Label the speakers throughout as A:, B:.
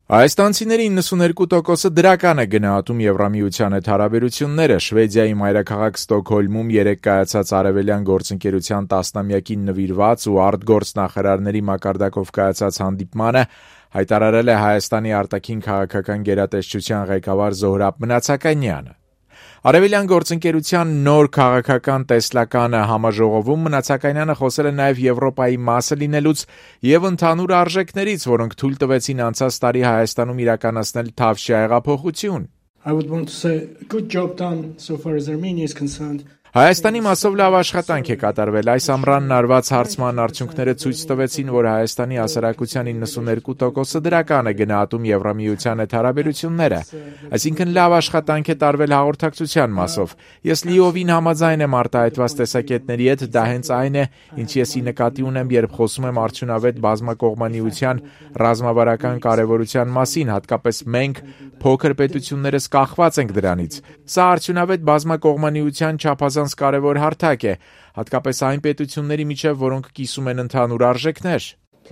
A: Հայաստանցիների 92%-ը դրական է գնահատում Եվրամիության հետ հարաբերությունները։ Շվեդիայի մայրաքաղաք Ստոկհոլմում երեկ կայացած Արևելյան գործընկերության 10-ամյակին նվիրված ու արտգործնախարարների մակարդակով կայացած հանդիպմանը հայտարարել է Հայաստանի արտաքին քաղաքական գերատեսչության ղեկավար Զոհրաբ Մնացականյանը։ Արևելյան գործընկերության նոր քաղաքական տեսլականը համաժողովում Մնացականյանը խոսել է նաև Եվրոպայի մասը լինելուց եւ ընդհանուր արժեքներից, որոնք թույլ տվեցին անցած տարի Հայաստանում իրականացնել Թավշյա հեղափոխություն։
B: I would want to say a good job done so far as Armenia is concerned.
A: Հայաստանի մասով լավ աշխատանք է կատարվել։ Այս ամռանն արված հարցման արդյունքները ցույց տվեցին, որ Հայաստանի հասարակության 92%-ը դրական է գնահատում Եվրամիության հետ հարաբերությունները։ Այսինքն լավ աշխատանք է տարվել հաղորդակցության մասով։ Ես լիովին համաձայն եմ արտահայտված տեսակետների հետ, դա հենց այն է, ինչ ես ի նկատի ունեմ, երբ խոսում եմ արդյունավետ բազմակողմանիության ռազմավարական կարևորության մասին, հատկապես մենք փոքր պետություններս կախված ենք դրանից։ Սա արդյունավետ բազմակողմանիության չափազանց կարևոր հարթակ է, հատկապես այն պետությունների միջև, որոնք կիսում են ընդհանուր արժեքներ։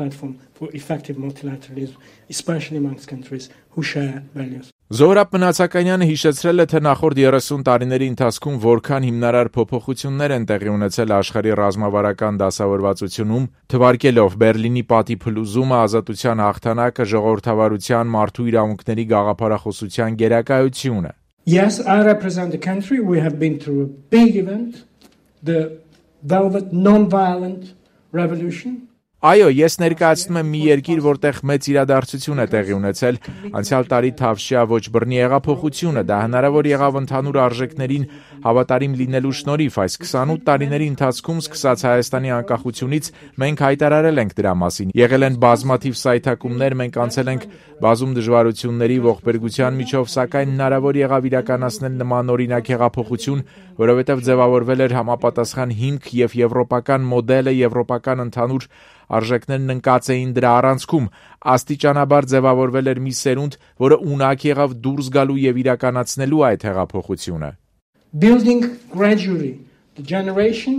A: Զոհրաբ Մնացականյանը հիշեցրել է, թե նախորդ 30 տարիների ընթացքում որքան հիմնարար փոփոխություններ են տեղի ունեցել աշխարհի ռազմավարական դասավորվածությունում, թվարկելով Բերլինի պատի փլուզումը, ազատության հաղթանակը, ժողովրդավարության, մարդու իրավունքների գաղափարախոսության գերակայությունը։
B: Yes, I represent the country. We have been through a big event, the Velvet Non-Violent Revolution.
A: Այո, ես ներկայացնում եմ մի երկիր, որտեղ մեծ իրադարձություն է տեղի ունեցել, անցյալ տարի Թավշյա ոչ բռնի հեղափոխությունը, դա հնարավոր եղավ ընդհանուր արժեքներին հավատարիմ լինելու շնորհիվ, այս 28 տարիների ընթացքում սկսած Հայաստանի անկախությունից մենք հայտարարել ենք դրա մասին, եղել են բազմաթիվ սայթակումներ, մենք անցել ենք բազում դժվարությունների ողբերգության միջով, սակայն հնարավոր եղավ իրականացնել նմանօրինակ հեղափոխություն, որովհետև ձևավորվել էր համապատասխան հիմք եւ եվրոպական մոդելը, եվրոպական ընդհանուր արժեքներն ընկած էին դրա առանցքում, աստիճանաբար ձևավորվել էր մի սերունդ, որը ունակ եղավ դուրս գալու եւ իրականացնելու այդ հեղափոխությունը։
B: Building gradually the generation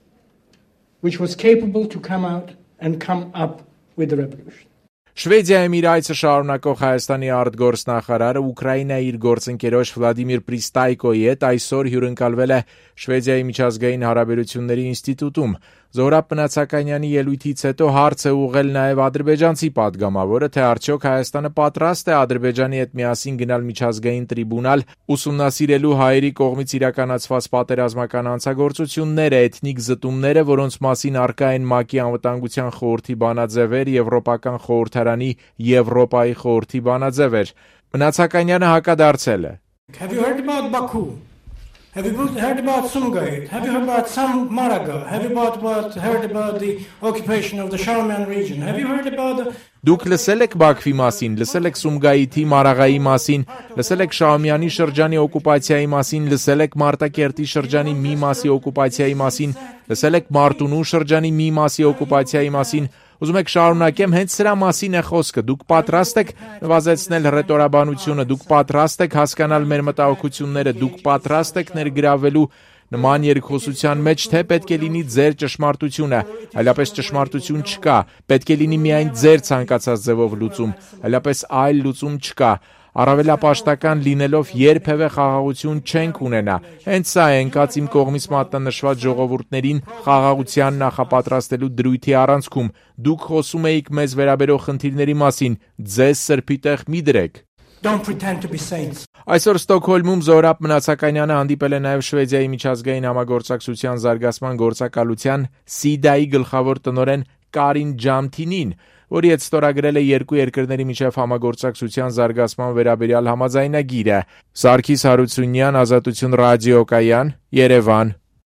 B: which was capable to come out and come up with the revolution.
A: Շվեդիայում իր այցը շարունակող Հայաստանի արտգործնախարարը Ուկրաինայի իր գործընկերոջ Վլադիմիր Պրիստայկոյի հետ այսօր հյուրընկալվել է Շվեդիայի միջազգային հարաբերությունների ինստիտուտում։ Զոհրաբ Մնացականյանի ելույթից հետո հարց է ուղղել նաև ադրբեջանցի падգամավորը, թե արդյոք Հայաստանը պատրաստ է Ադրբեջանի հետ միասին գնալ միջազգային տրիբունալ ուսումնասիրելու հայերի կողմից իրականացված պատերազմական հանցագործությունները, էթնիկ զտումները, որոնց մասին առկա են ՄԱԿ-ի անվտանգության խորհրդի բանաձևեր, Եվրոպական խորհրդարանի Եվրոպայի խորհրդի բանաձևեր։ Մնացականյանը հակադարձել է.
B: Have you heard about Baku? Have you heard about Sumgait? Have you heard about Samaraga? Have you heard about the occupation of the Shauman region? Have you heard about the...
A: Դուք լսել եք Բաքվի մասին, լսել եք Սումգայիթի, Մարաղայի մասին, լսել եք Շահումյանի շրջանի օկուպացիայի մասին, լսել եք Մարտակերտի շրջանի մի մասի օկուպացիայի մասին, լսել եք Մարտունու շրջանի մի մասի օկուպացիայի մասին, ուզում եք շարունակեմ, հենց սրա մասին է խոսքը, դուք պատրաստ եք նվազեցնել հռետորաբանությունը, դուք պատրաստ եք հասկանալ մեր մտահոգությունները, դուք պատրաստ եք ներգրավելու նման երկխոսության մեջ, թե պետք է լինի ձեր ճշմարտությունը, այլապես ճշմարտություն չկա, պետք է լինի միայն ձեր ցանկացած ձևով լուծում, այլապես այլ լուծում չկա, առավելապաշտական լինելով երբևէ խաղաղություն չենք ունենա, հենց սա է ընկած իմ կողմից մատնանշված ժողովուրդներին խաղաղության նախապատրաստելու դրույթի առանցքում, դուք խոսում էիք մեզ վերաբերող խնդիրների մասին, ձեզ սրբի տեղ մի դրեք։
B: Don't pretend to be saints.
A: Այսօր Ստոկհոլմում Զոհրաբ Մնացականյանը հանդիպել է նաև Շվեդիայի միջազգային համագործակցության զարգացման գործակալության SIDA-ի գլխավոր տնօրեն Կարին Ջամթինին, որի հետ ստորագրել է երկու երկրների միջև համագործակցության զարգացման վերաբերյալ համաձայնագիրը։ Սարգիս Հարությունյան, Ազատություն ռադիոկայան, Երևան։